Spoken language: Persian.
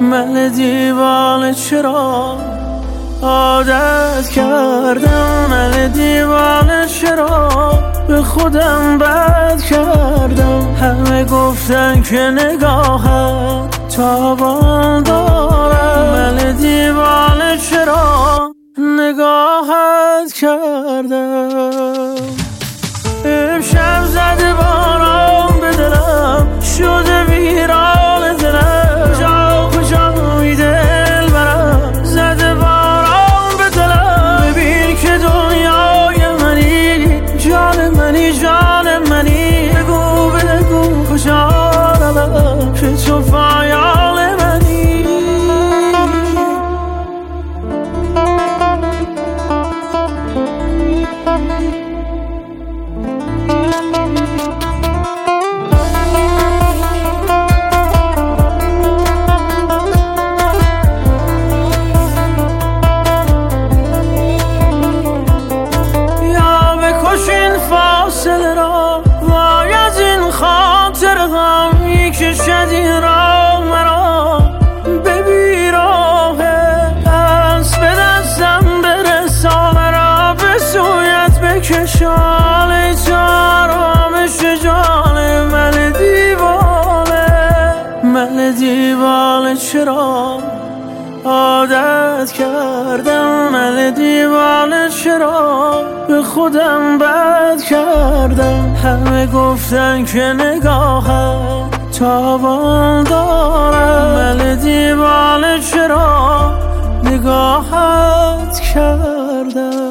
من دیوانه چرا عادت کردم، من دیوانه چرا به خودم بد کردم. همه گفتن که نگاهت تابان دارم، من دیوانه چرا نگاهت کردم. امشب زده باران به دلم، شده ویران دلم، جا کجا دل برم. زده باران به دلم، ببین که دنیای منی، جان منی، جان منی. بگو بگو کجا روم که تو فایال منی. فاصله را وای از این خاطر غمی که شدی را مرا به بیراه دست به دستم برسان را به سویت بکشان چارامش جان من دیوانه. من دیوانه چرا عادت کردم، من دیوانه چرا به خودم بد کردم. همه گفتن که نگاهت تابان دارم، من دیوانه چرا نگاهت کردم.